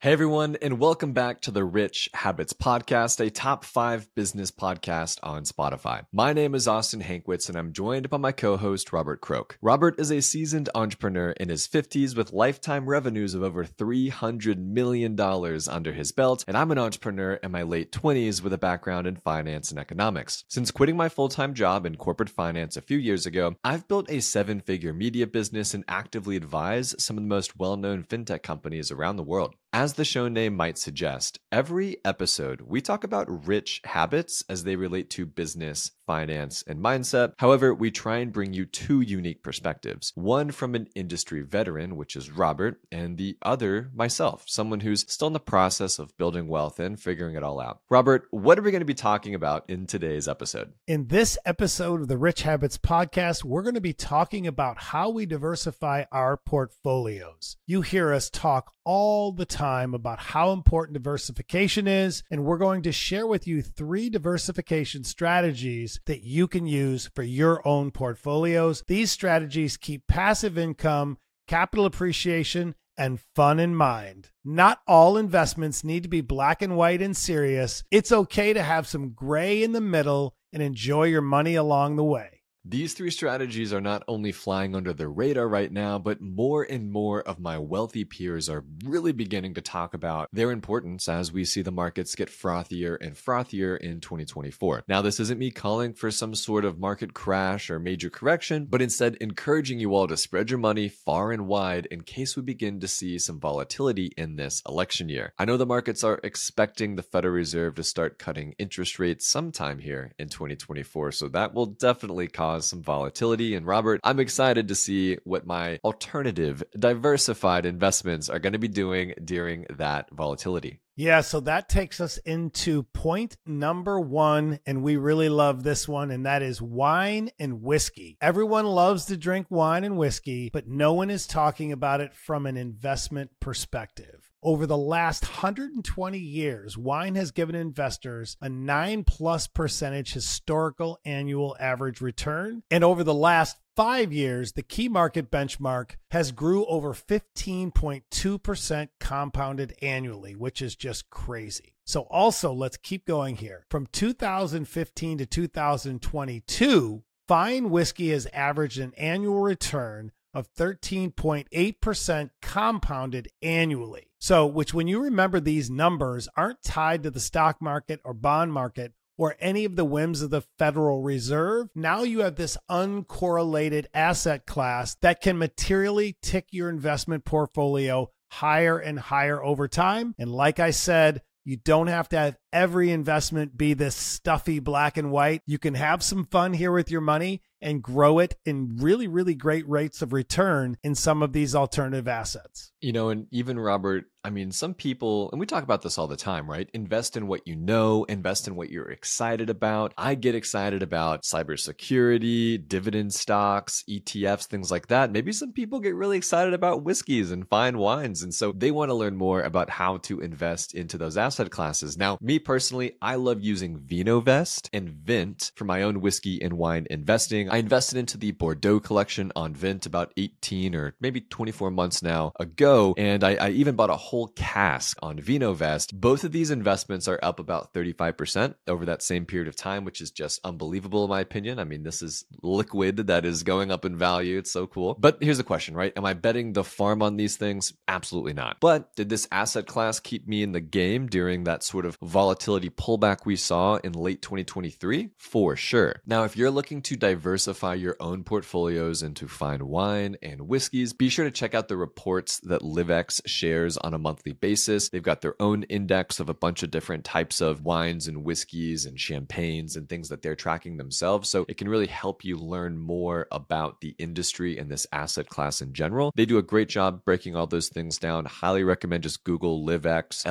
Hey everyone, and welcome back to the Rich Habits Podcast, a top 5 business podcast on Spotify. My name is Austin Hankwitz, and I'm joined by my co-host, Robert Croak. Robert is a seasoned entrepreneur in his 50s with lifetime revenues of over $300 million under his belt, and I'm an entrepreneur in my late 20s with a background in finance and economics. Since quitting my full-time job in corporate finance a few years ago, I've built a 7-figure media business and actively advise some of the most well-known fintech companies around the world. As the show name might suggest, every episode we talk about rich habits as they relate to business, finance, and mindset. However, we try and bring you 2 unique perspectives. One from an industry veteran, which is Robert, and the other, myself, someone who's still in the process of building wealth and figuring it all out. Robert, what are we going to be talking about in today's episode? In this episode of the Rich Habits Podcast, we're going to be talking about how we diversify our portfolios. You hear us talk all the time about how important diversification is, and we're going to share with you 3 diversification strategies that you can use for your own portfolios. These strategies keep passive income, capital appreciation, and fun in mind. Not all investments need to be black and white and serious. It's okay to have some gray in the middle and enjoy your money along the way. These 3 strategies are not only flying under the radar right now, but more and more of my wealthy peers are really beginning to talk about their importance as we see the markets get frothier and frothier in 2024. Now, this isn't me calling for some sort of market crash or major correction, but instead encouraging you all to spread your money far and wide in case we begin to see some volatility in this election year. I know the markets are expecting the Federal Reserve to start cutting interest rates sometime here in 2024, so that will definitely cause some volatility. And Robert, I'm excited to see what my alternative diversified investments are going to be doing during that volatility. Yeah, so that takes us into point number 1, and we really love this one, and that is wine and whiskey. Everyone loves to drink wine and whiskey, but no one is talking about it from an investment perspective. Over the last 120 years, wine has given investors a 9+% historical annual average return. And over the last 5 years, the key market benchmark has grew over 15.2% compounded annually, which is just crazy. So also, let's keep going here. From 2015 to 2022, fine whiskey has averaged an annual return of 13.8% compounded annually. So, which when you remember these numbers aren't tied to the stock market or bond market or any of the whims of the Federal Reserve, now you have this uncorrelated asset class that can materially tick your investment portfolio higher and higher over time. And like I said, you don't have to have every investment be this stuffy black and white. You can have some fun here with your money and grow it in really, really great rates of return in some of these alternative assets. You know, and even Robert, I mean, some people, and we talk about this all the time, right? Invest in what you know, invest in what you're excited about. I get excited about cybersecurity, dividend stocks, ETFs, things like that. Maybe some people get really excited about whiskeys and fine wines. And so they want to learn more about how to invest into those asset classes. Now, me personally, I love using VinoVest and Vint for my own whiskey and wine investing. I invested into the Bordeaux collection on Vint about 18 or maybe 24 months now ago, and I even bought a whole cask on VinoVest. Both of these investments are up about 35% over that same period of time, which is just unbelievable in my opinion. I mean, this is liquid that is going up in value. It's so cool. But here's the question, right? Am I betting the farm on these things? Absolutely not. But did this asset class keep me in the game during that sort of volatility pullback we saw in late 2023? For sure. Now, if you're looking to diversify your own portfolios into fine wine and whiskeys, be sure to check out the reports that Livex shares on a monthly basis. They've got their own index of a bunch of different types of wines and whiskeys and champagnes and things that they're tracking themselves. So it can really help you learn more about the industry and this asset class in general. They do a great job breaking all those things down. Highly recommend just Google Livex,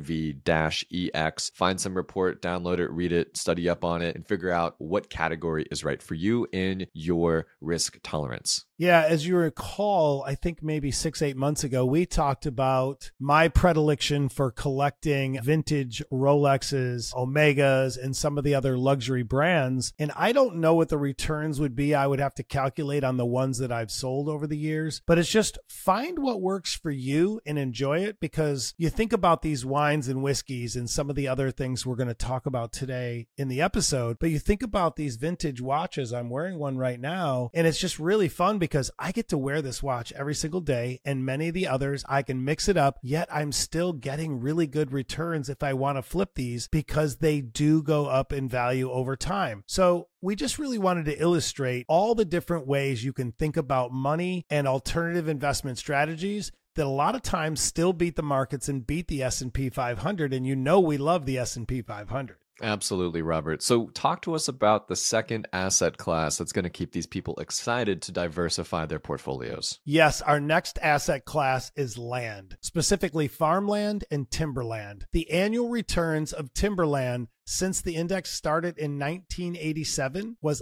LIV-EX. Find some report, download it, read it, study up on it, and figure out what category is right for you in your risk tolerance. Yeah, as you recall, I think maybe 6, 8 months ago, we talked about my predilection for collecting vintage Rolexes, Omegas, and some of the other luxury brands. And I don't know what the returns would be. I would have to calculate on the ones that I've sold over the years. But it's just find what works for you and enjoy it, because you think about these wines and whiskeys and some of the other things we're going to talk about today in the episode. But you think about these vintage watches. I'm wearing one right now, and it's just really fun because I get to wear this watch every single day, and many of the others I can mix it up, yet I'm still getting really good returns if I want to flip these, because they do go up in value over time. So we just really wanted to illustrate all the different ways you can think about money and alternative investment strategies that a lot of times still beat the markets and beat the S&P 500. And you know we love the S&P 500. Absolutely, Robert. So talk to us about the second asset class that's going to keep these people excited to diversify their portfolios. Yes, our next asset class is land, specifically farmland and timberland. The annual returns of timberland since the index started in 1987 was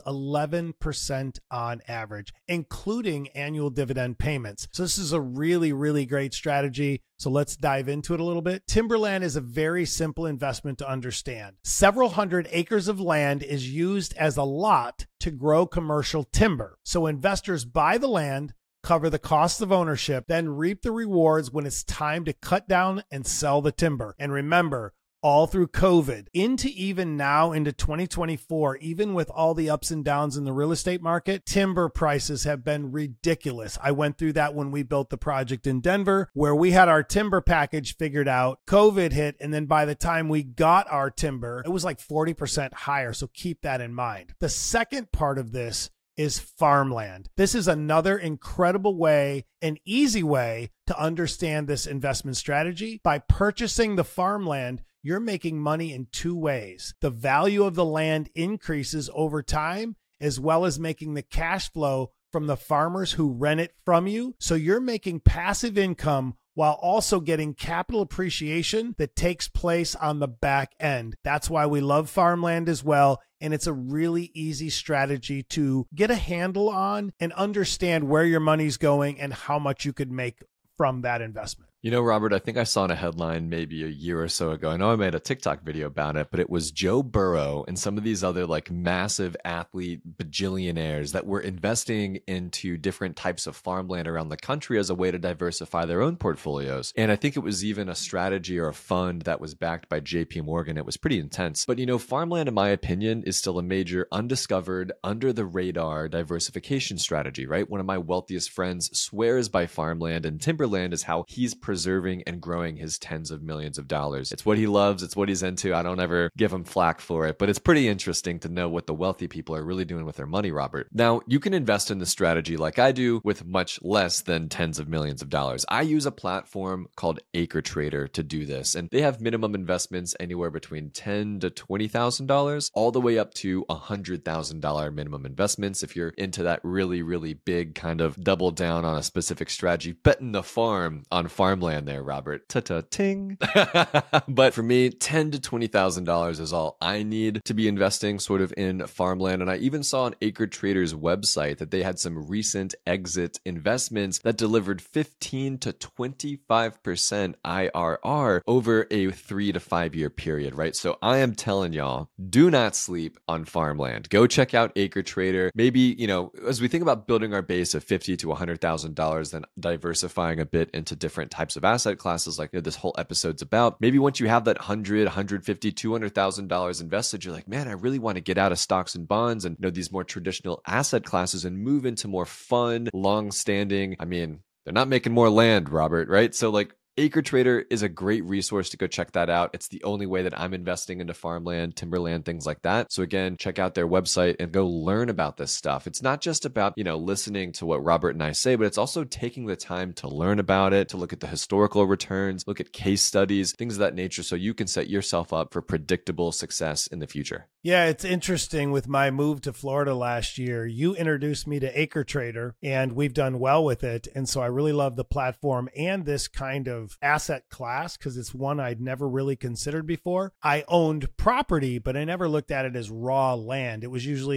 11% on average, including annual dividend payments. So this is a really, really great strategy. So let's dive into it a little bit. Timberland is a very simple investment to understand. Several hundred acres of land is used as a lot to grow commercial timber. So investors buy the land, cover the cost of ownership, then reap the rewards when it's time to cut down and sell the timber. And remember, all through COVID into even now into 2024, even with all the ups and downs in the real estate market, timber prices have been ridiculous. I went through that when we built the project in Denver, where we had our timber package figured out. COVID hit, and then by the time we got our timber, it was like 40% higher. So keep that in mind. The second part of this is farmland. This is another incredible way, an easy way to understand this investment strategy. By purchasing the farmland, you're making money in two ways. The value of the land increases over time, as well as making the cash flow from the farmers who rent it from you. So you're making passive income while also getting capital appreciation that takes place on the back end. That's why we love farmland as well. And it's a really easy strategy to get a handle on and understand where your money's going and how much you could make from that investment. You know, Robert, I think I saw in a headline maybe a year or so ago. I know I made a TikTok video about it, but it was Joe Burrow and some of these other like massive athlete bajillionaires that were investing into different types of farmland around the country as a way to diversify their own portfolios. And I think it was even a strategy or a fund that was backed by JP Morgan. It was pretty intense. But, you know, farmland, in my opinion, is still a major undiscovered, under the radar diversification strategy, right? One of my wealthiest friends swears by farmland, and timberland is how he's preserving and growing his tens of millions of dollars. It's what he loves. It's what he's into. I don't ever give him flack for it, but it's pretty interesting to know what the wealthy people are really doing with their money, Robert. Now, you can invest in this strategy like I do with much less than tens of millions of dollars. I use a platform called AcreTrader to do this, and they have minimum investments anywhere between $10,000 to $20,000, all the way up to $100,000 minimum investments if you're into that really, really big kind of double down on a specific strategy, betting the farm on farmland there, Robert. Ta-ta-ting. But for me, $10,000 to $20,000 is all I need to be investing sort of in farmland. And I even saw on AcreTrader's website that they had some recent exit investments that delivered 15 to 25% IRR over a 3 to 5 year period, right? So I am telling y'all, do not sleep on farmland. Go check out AcreTrader. Maybe, you know, as we think about building our base of $50,000 to $100,000, then diversifying a bit into different types of asset classes like this whole episode's about. Maybe once you have that $100,000, $150,000, $200,000 invested, you're like, man, I really want to get out of stocks and bonds and, you know, these more traditional asset classes and move into more fun, long-standing. I mean, they're not making more land, Robert, right? So like, AcreTrader is a great resource to go check that out. It's the only way that I'm investing into farmland, timberland, things like that. So again, check out their website and go learn about this stuff. It's not just about, you know, listening to what Robert and I say, but it's also taking the time to learn about it, to look at the historical returns, look at case studies, things of that nature, so you can set yourself up for predictable success in the future. Yeah, it's interesting. With my move to Florida last year, you introduced me to AcreTrader, and we've done well with it. And so I really love the platform and this kind of asset class because it's one I'd never really considered before. I owned property, but I never looked at it as raw land. It was usually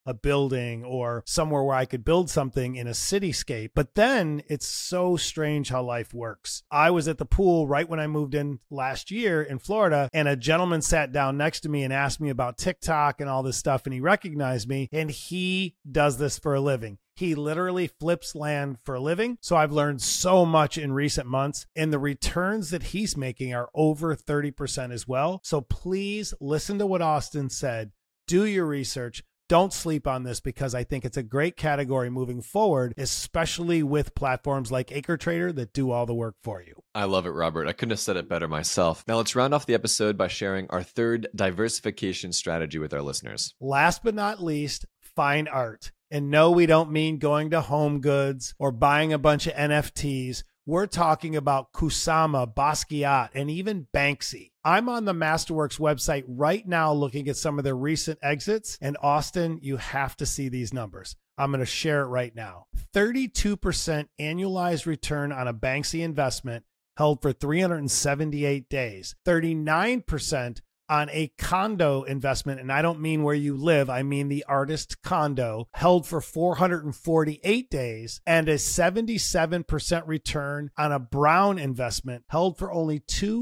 a building or somewhere where I could build something in a cityscape. But then it's so strange how life works. I was at the pool right when I moved in last year in Florida, and a gentleman sat down next to me and asked me about TikTok and all this stuff, and he recognized me, and he does this for a living. He literally flips land for a living. So I've learned so much in recent months, and the returns that he's making are over 30% as well. So please listen to what Austin said. Do your research. Don't sleep on this, because I think it's a great category moving forward, especially with platforms like AcreTrader that do all the work for you. I love it, Robert. I couldn't have said it better myself. Now let's round off the episode by sharing our third diversification strategy with our listeners. Last but not least, fine art. And no, we don't mean going to Home Goods or buying a bunch of NFTs. We're talking about Kusama, Basquiat, and even Banksy. I'm on the Masterworks website right now looking at some of their recent exits. And Austin, you have to see these numbers. I'm going to share it right now. 32% annualized return on a Banksy investment held for 378 days. 39% on a condo investment, and I don't mean where you live, I mean the artist condo, held for 448 days, and a 77% return on a Brown investment held for only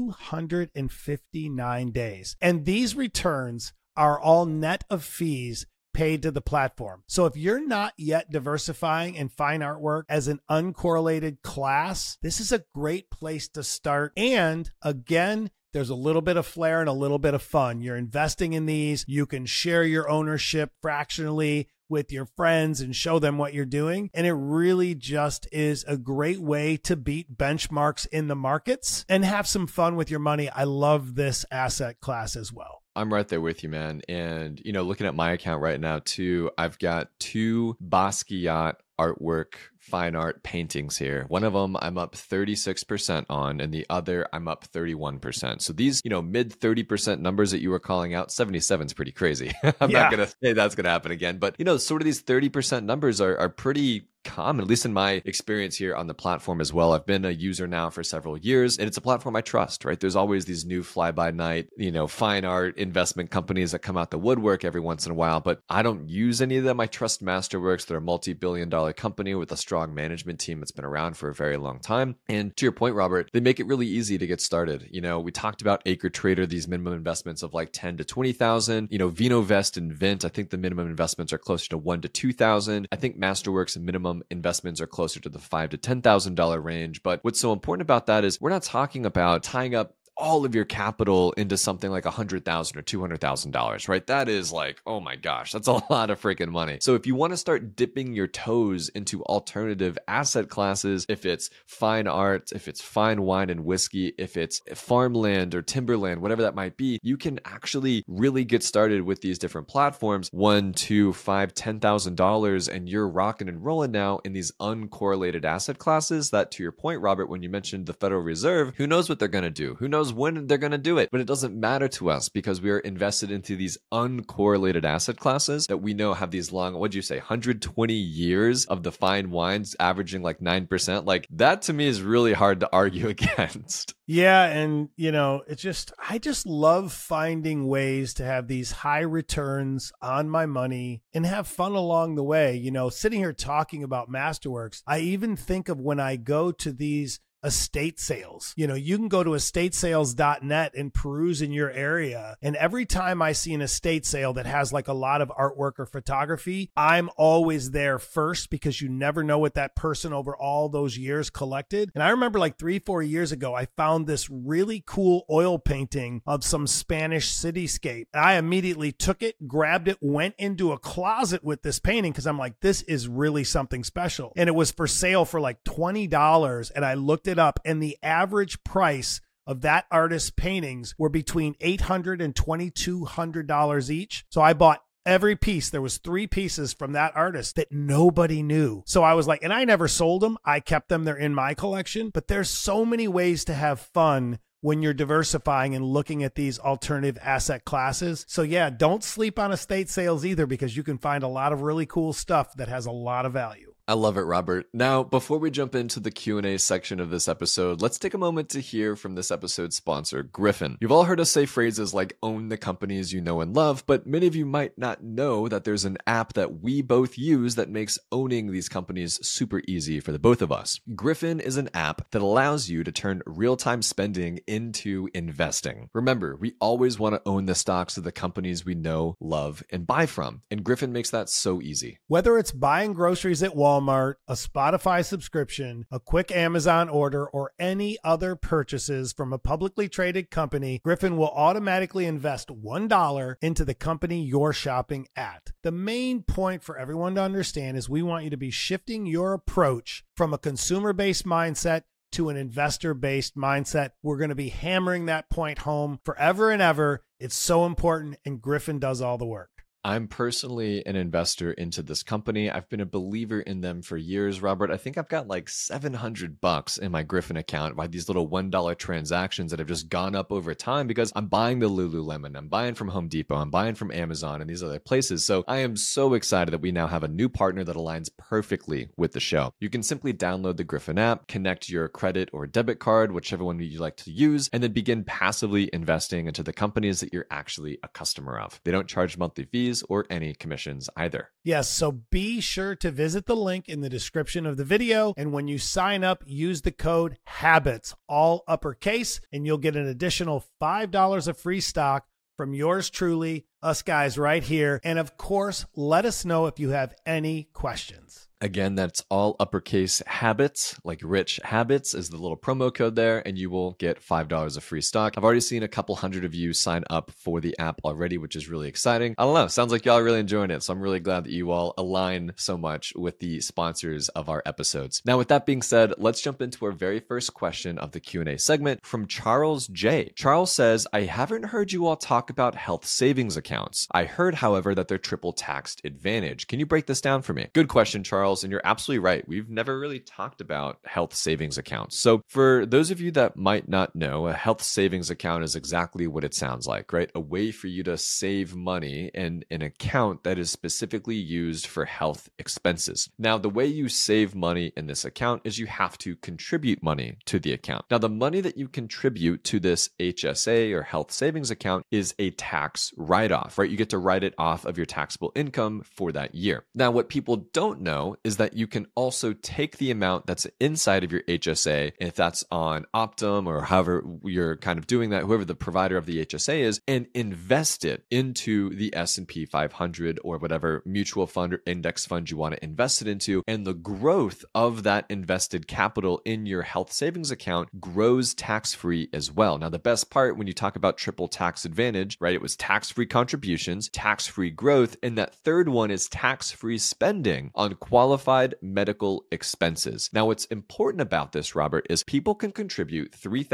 259 days. And these returns are all net of fees paid to the platform. So if you're not yet diversifying in fine artwork as an uncorrelated class, this is a great place to start. And again, there's a little bit of flair and a little bit of fun. You're investing in these. You can share your ownership fractionally with your friends and show them what you're doing. And it really just is a great way to beat benchmarks in the markets and have some fun with your money. I love this asset class as well. I'm right there with you, man. And, looking at my account right now too, I've got 2 Basquiat artwork, fine art paintings here. One of them I'm up 36% on, and the other I'm up 31%. So these, mid 30% numbers that you were calling out, 77 is pretty crazy. I'm not going to say that's going to happen again, but sort of these 30% numbers are pretty common, at least in my experience here on the platform as well. I've been a user now for several years, and it's a platform I trust, right? There's always these new fly-by-night, fine art investment companies that come out the woodwork every once in a while, but I don't use any of them. I trust Masterworks. They're a multi-billion-dollar company with a strong management team that's been around for a very long time. And to your point, Robert, they make it really easy to get started. We talked about AcreTrader, these minimum investments of like 10 to 20,000. VinoVest and Vint, I think the minimum investments are closer to 1 to 2,000. I think Masterworks minimum investments are closer to the $5,000 to $10,000 range. But what's so important about that is we're not talking about tying up all of your capital into something like $100,000 or $200,000, right? That is like, oh my gosh, that's a lot of freaking money. So if you want to start dipping your toes into alternative asset classes, if it's fine art, if it's fine wine and whiskey, if it's farmland or timberland, whatever that might be, you can actually really get started with these different platforms, $1, $2, $5, $10,000, and you're rocking and rolling now in these uncorrelated asset classes that, to your point, Robert, when you mentioned the Federal Reserve, who knows what they're going to do? Who knows when they're going to do it, but it doesn't matter to us because we are invested into these uncorrelated asset classes that we know have these long, what'd you say, 120 years of the fine wines averaging like 9%. Like that to me is really hard to argue against. Yeah. And I just love finding ways to have these high returns on my money and have fun along the way. Sitting here talking about Masterworks, I even think of when I go to these estate sales. You can go to estatesales.net and peruse in your area. And every time I see an estate sale that has like a lot of artwork or photography, I'm always there first because you never know what that person over all those years collected. And I remember like 3-4 years ago, I found this really cool oil painting of some Spanish cityscape. And I immediately took it, grabbed it, went into a closet with this painting because I'm like, this is really something special. And it was for sale for like $20. And I looked it up, and the average price of that artist's paintings were between $800 and $2,200 each. So I bought every piece. There was 3 pieces from that artist that nobody knew. So I was like, and I never sold them. I kept them. They're in my collection. But there's so many ways to have fun when you're diversifying and looking at these alternative asset classes. So yeah, don't sleep on estate sales either, because you can find a lot of really cool stuff that has a lot of value. I love it, Robert. Now, before we jump into the Q&A section of this episode, let's take a moment to hear from this episode's sponsor, Griffin. You've all heard us say phrases like own the companies you know and love, but many of you might not know that there's an app that we both use that makes owning these companies super easy for the both of us. Griffin is an app that allows you to turn real-time spending into investing. Remember, we always want to own the stocks of the companies we know, love, and buy from, and Griffin makes that so easy. Whether it's buying groceries at Walmart, a Spotify subscription, a quick Amazon order, or any other purchases from a publicly traded company, Griffin will automatically invest $1 into the company you're shopping at. The main point for everyone to understand is we want you to be shifting your approach from a consumer-based mindset to an investor-based mindset. We're going to be hammering that point home forever and ever. It's so important, and Griffin does all the work. I'm personally an investor into this company. I've been a believer in them for years, Robert. I think I've got like $700 in my Griffin account by these little $1 transactions that have just gone up over time because I'm buying the Lululemon, I'm buying from Home Depot, I'm buying from Amazon and these other places. So I am so excited that we now have a new partner that aligns perfectly with the show. You can simply download the Griffin app, connect your credit or debit card, whichever one you like to use, and then begin passively investing into the companies that you're actually a customer of. They don't charge monthly fees or any commissions either. Yes, so be sure to visit the link in the description of the video. And when you sign up, use the code HABITS, all uppercase, and you'll get an additional $5 of free stock from yours truly, us guys right here. And of course, let us know if you have any questions. Again, that's all uppercase habits, like rich habits is the little promo code there, and you will get $5 of free stock. I've already seen a couple hundred of you sign up for the app already, which is really exciting. I don't know, sounds like y'all are really enjoying it. So I'm really glad that you all align so much with the sponsors of our episodes. Now, with that being said, let's jump into our very first question of the Q&A segment from Charles J. Charles says, I haven't heard you all talk about health savings accounts. I heard, however, that they're triple taxed advantage. Can you break this down for me? Good question, Charles. And you're absolutely right. We've never really talked about health savings accounts. So for those of you that might not know, a health savings account is exactly what it sounds like, right? A way for you to save money in an account that is specifically used for health expenses. Now, the way you save money in this account is you have to contribute money to the account. Now, the money that you contribute to this HSA or health savings account is a tax write-off, right? You get to write it off of your taxable income for that year. Now, what people don't know is that you can also take the amount that's inside of your HSA, if that's on Optum or however you're kind of doing that, whoever the provider of the HSA is, and invest it into the S&P 500 or whatever mutual fund or index fund you want to invest it into. And the growth of that invested capital in your health savings account grows tax-free as well. Now, the best part when you talk about triple tax advantage, right? It was tax-free contributions, tax-free growth, and that third one is tax-free spending on qualified medical expenses. Now, what's important about this, Robert, is people can contribute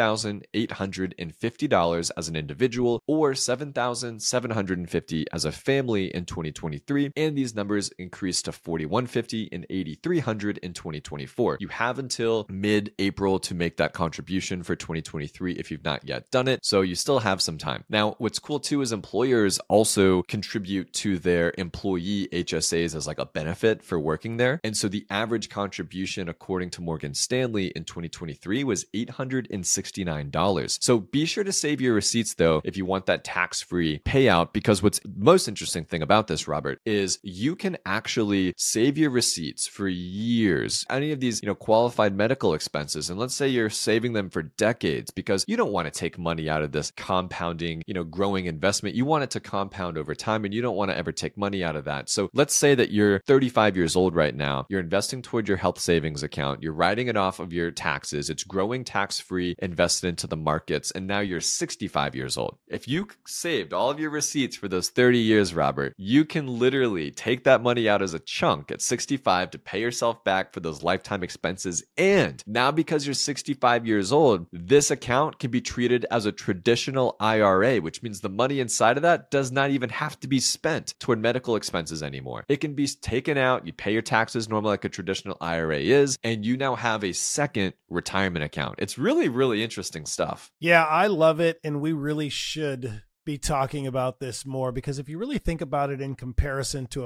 $3,850 as an individual or $7,750 as a family in 2023, and these numbers increase to $4,150 and $8,300 in 2024. You have until mid-April to make that contribution for 2023 if you've not yet done it, so you still have some time. Now, what's cool too is employers also contribute to their employee HSAs as like a benefit for working there. And so the average contribution, according to Morgan Stanley in 2023, was $869. So be sure to save your receipts, though, if you want that tax-free payout, because what's the most interesting thing about this, Robert, is you can actually save your receipts for years. Any of these, qualified medical expenses, and let's say you're saving them for decades because you don't want to take money out of this compounding, growing investment. You want it to compound over time, and you don't want to ever take money out of that. So let's say that you're 35 years old right now. You're investing toward your health savings account. You're writing it off of your taxes. It's growing tax-free, invested into the markets. And now you're 65 years old. If you saved all of your receipts for those 30 years, Robert, you can literally take that money out as a chunk at 65 to pay yourself back for those lifetime expenses. And now because you're 65 years old, this account can be treated as a traditional IRA, which means the money inside of that does not even have to be spent toward medical expenses anymore. It can be taken out. You pay your taxes normally like a traditional IRA is, and you now have a second retirement account. It's really, really interesting stuff. Yeah, I love it. And we really should be talking about this more, because if you really think about it in comparison to a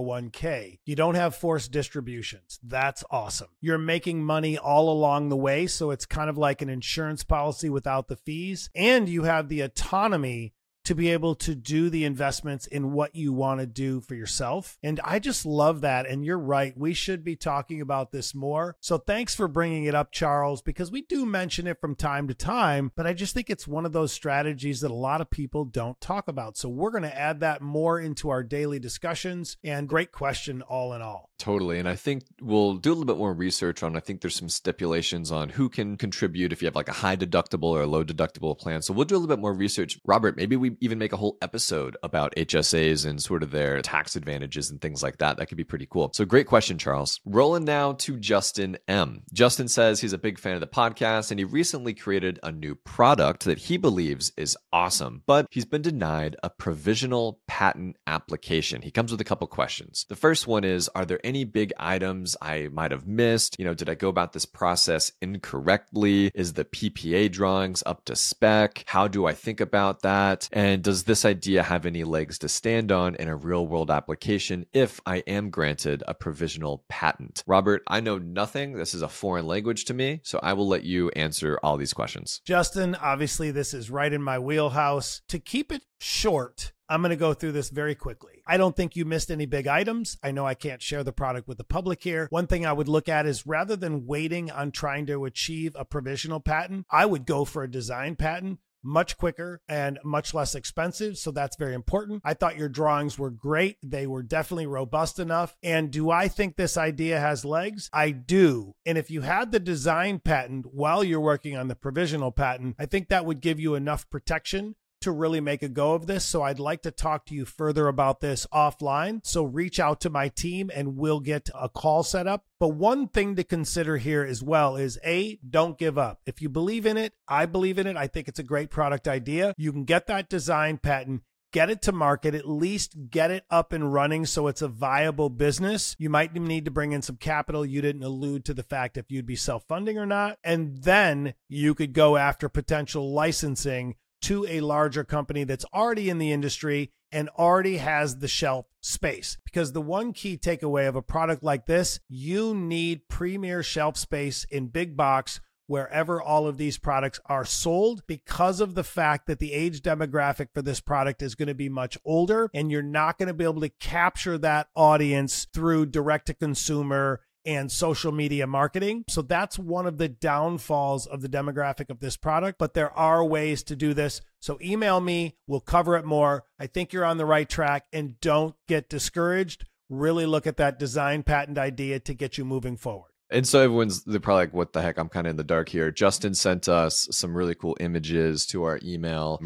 401k, you don't have forced distributions. That's awesome. You're making money all along the way, so it's kind of like an insurance policy without the fees, and you have the autonomy to be able to do the investments in what you want to do for yourself. And I just love that. And you're right. We should be talking about this more. So thanks for bringing it up, Charles, because we do mention it from time to time, but I just think it's one of those strategies that a lot of people don't talk about. So we're going to add that more into our daily discussions, and great question all in all. Totally. And I think we'll do a little bit more research on, I think there's some stipulations on who can contribute if you have like a high deductible or a low deductible plan. So we'll do a little bit more research. Robert, maybe we even make a whole episode about HSAs and sort of their tax advantages and things like that. That could be pretty cool. So great question, Charles. Rolling now to Justin M. Justin says he's a big fan of the podcast and he recently created a new product that he believes is awesome, but he's been denied a provisional patent application. He comes with a couple questions. The first one is, are there any big items I might have missed? Did I go about this process incorrectly? Is the PPA drawings up to spec? How do I think about that? And does this idea have any legs to stand on in a real world application if I am granted a provisional patent? Robert, I know nothing. This is a foreign language to me, so I will let you answer all these questions. Justin, obviously this is right in my wheelhouse. To keep it short, I'm going to go through this very quickly. I don't think you missed any big items. I know I can't share the product with the public here. One thing I would look at is, rather than waiting on trying to achieve a provisional patent, I would go for a design patent. Much quicker and much less expensive. So that's very important. I thought your drawings were great. They were definitely robust enough. And do I think this idea has legs? I do. And if you had the design patent while you're working on the provisional patent, I think that would give you enough protection to really make a go of this. So I'd like to talk to you further about this offline. So reach out to my team and we'll get a call set up. But one thing to consider here as well is, A, don't give up. If you believe in it, I believe in it. I think it's a great product idea. You can get that design patent, get it to market, at least get it up and running so it's a viable business. You might need to bring in some capital. You didn't allude to the fact if you'd be self-funding or not. And then you could go after potential licensing to a larger company that's already in the industry and already has the shelf space. Because the one key takeaway of a product like this, you need premier shelf space in big box wherever all of these products are sold, because of the fact that the age demographic for this product is going to be much older, and you're not going to be able to capture that audience through direct to consumer and social media marketing. So that's one of the downfalls of the demographic of this product, but there are ways to do this. So email me, we'll cover it more. I think you're on the right track, and don't get discouraged. Really look at that design patent idea to get you moving forward. And so they're probably like, what the heck? I'm kind of in the dark here. Justin sent us some really cool images to our email,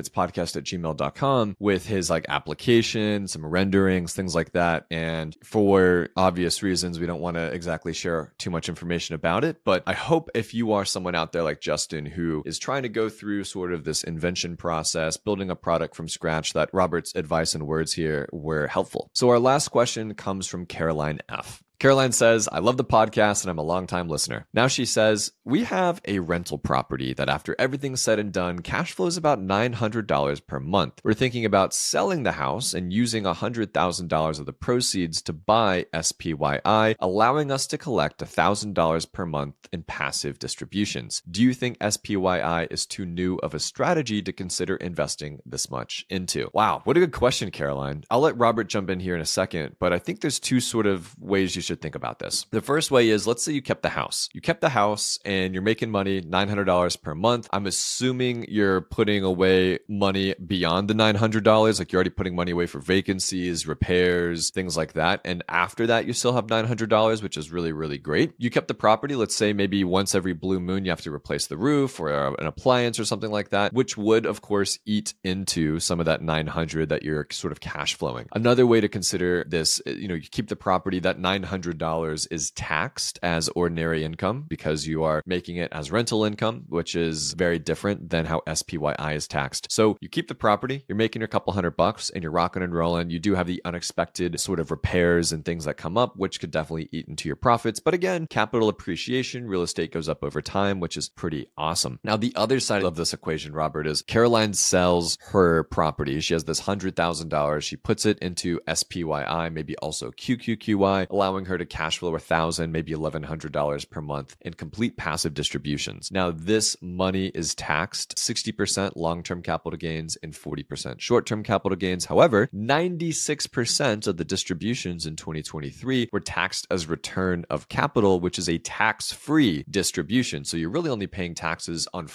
richhabitspodcast@gmail.com, with his application, some renderings, things like that. And for obvious reasons, we don't want to exactly share too much information about it. But I hope if you are someone out there like Justin who is trying to go through sort of this invention process, building a product from scratch, that Robert's advice and words here were helpful. So our last question comes from Caroline F. Caroline says, I love the podcast and I'm a longtime listener. Now she says, we have a rental property that after everything's said and done, cash flows about $900 per month. We're thinking about selling the house and using $100,000 of the proceeds to buy SPYI, allowing us to collect $1,000 per month in passive distributions. Do you think SPYI is too new of a strategy to consider investing this much into? Wow, what a good question, Caroline. I'll let Robert jump in here in a second, but I think there's two sort of ways you should think about this. The first way is, let's say you kept the house. You kept the house and you're making money, $900 per month. I'm assuming you're putting away money beyond the $900. Like you're already putting money away for vacancies, repairs, things like that. And after that, you still have $900, which is really, really great. You kept the property. Let's say maybe once every blue moon, you have to replace the roof or an appliance or something like that, which would, of course, eat into some of that $900 that you're sort of cash flowing. Another way to consider this, you keep the property, that $900 $900 is taxed as ordinary income because you are making it as rental income, which is very different than how SPYI is taxed. So you keep the property, you're making a couple $100 and you're rocking and rolling. You do have the unexpected sort of repairs and things that come up, which could definitely eat into your profits. But again, capital appreciation, real estate goes up over time, which is pretty awesome. Now, the other side of this equation, Robert, is Caroline sells her property. She has this $100,000. She puts it into SPYI, maybe also QQQY, allowing her to cash flow $1,000, maybe $1,100 per month in complete passive distributions. Now, this money is taxed 60% long-term capital gains and 40% short-term capital gains. However, 96% of the distributions in 2023 were taxed as return of capital, which is a tax-free distribution. So you're really only paying taxes on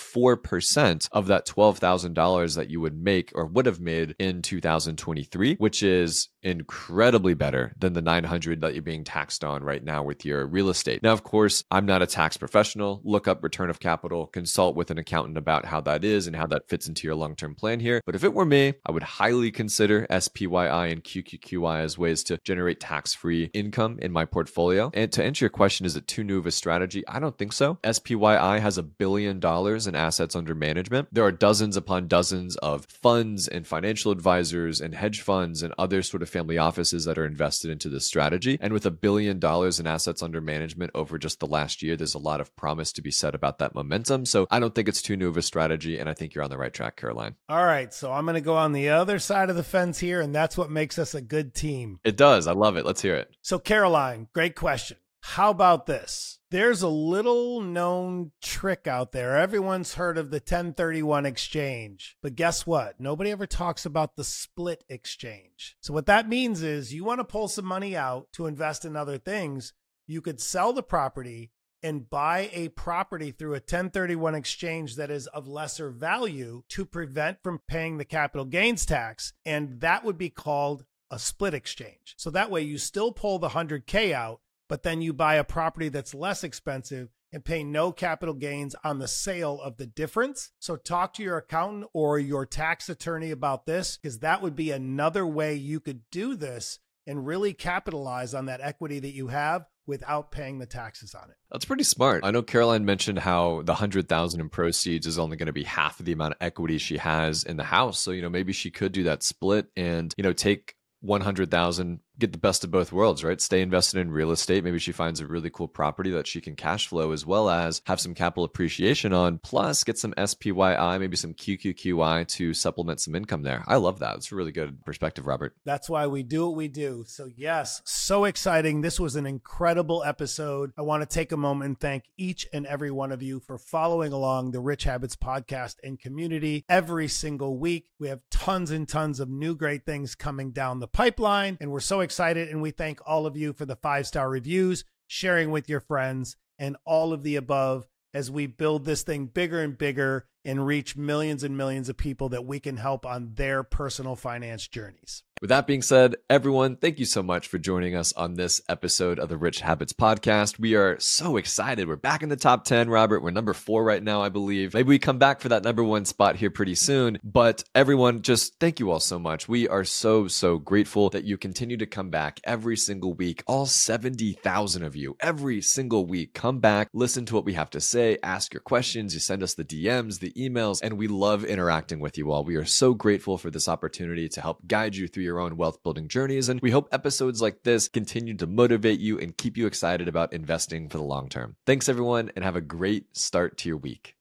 4% of that $12,000 that you would make or would have made in 2023, which is incredibly better than the $900 that you're being taxed on right now with your real estate. Now, of course, I'm not a tax professional. Look up return of capital, consult with an accountant about how that is and how that fits into your long-term plan here. But if it were me, I would highly consider SPYI and QQQY as ways to generate tax-free income in my portfolio. And to answer your question, is it too new of a strategy? I don't think so. SPYI has $1 billion in assets under management. There are dozens upon dozens of funds and financial advisors and hedge funds and other sort of family offices that are invested into this strategy. And with $1 billion in assets under management over just the last year, there's a lot of promise to be said about that momentum. So I don't think it's too new of a strategy. And I think you're on the right track, Caroline. All right. So I'm going to go on the other side of the fence here. And that's what makes us a good team. It does. I love it. Let's hear it. So Caroline, great question. How about this? There's a little known trick out there. Everyone's heard of the 1031 exchange, but guess what? Nobody ever talks about the split exchange. So what that means is you want to pull some money out to invest in other things. You could sell the property and buy a property through a 1031 exchange that is of lesser value to prevent from paying the capital gains tax. And that would be called a split exchange. So that way you still pull the 100K out, but then you buy a property that's less expensive and pay no capital gains on the sale of the difference. So talk to your accountant or your tax attorney about this, because that would be another way you could do this and really capitalize on that equity that you have without paying the taxes on it. That's pretty smart. I know Caroline mentioned how the $100,000 in proceeds is only going to be half of the amount of equity she has in the house. So, maybe she could do that split and, take 100,000, get the best of both worlds, right? Stay invested in real estate. Maybe she finds a really cool property that she can cash flow as well as have some capital appreciation on, plus get some SPYI, maybe some QQQY to supplement some income there. I love that. It's a really good perspective, Robert. That's why we do what we do. So yes, so exciting. This was an incredible episode. I want to take a moment and thank each and every one of you for following along the Rich Habits podcast and community every single week. We have tons and tons of new great things coming down the pipeline, and we're so excited. And we thank all of you for the 5-star reviews, sharing with your friends, and all of the above as we build this thing bigger and bigger and reach millions and millions of people that we can help on their personal finance journeys. With that being said, everyone, thank you so much for joining us on this episode of the Rich Habits podcast. We are so excited. We're back in the top 10, Robert. We're number 4 right now, I believe. Maybe we come back for that number 1 spot here pretty soon. But everyone, just thank you all so much. We are so, so grateful that you continue to come back every single week. All 70,000 of you, every single week, come back, listen to what we have to say, ask your questions, you send us the DMs, the emails, and we love interacting with you all. We are so grateful for this opportunity to help guide you through your own wealth building journeys. And we hope episodes like this continue to motivate you and keep you excited about investing for the long term. Thanks, everyone, and have a great start to your week.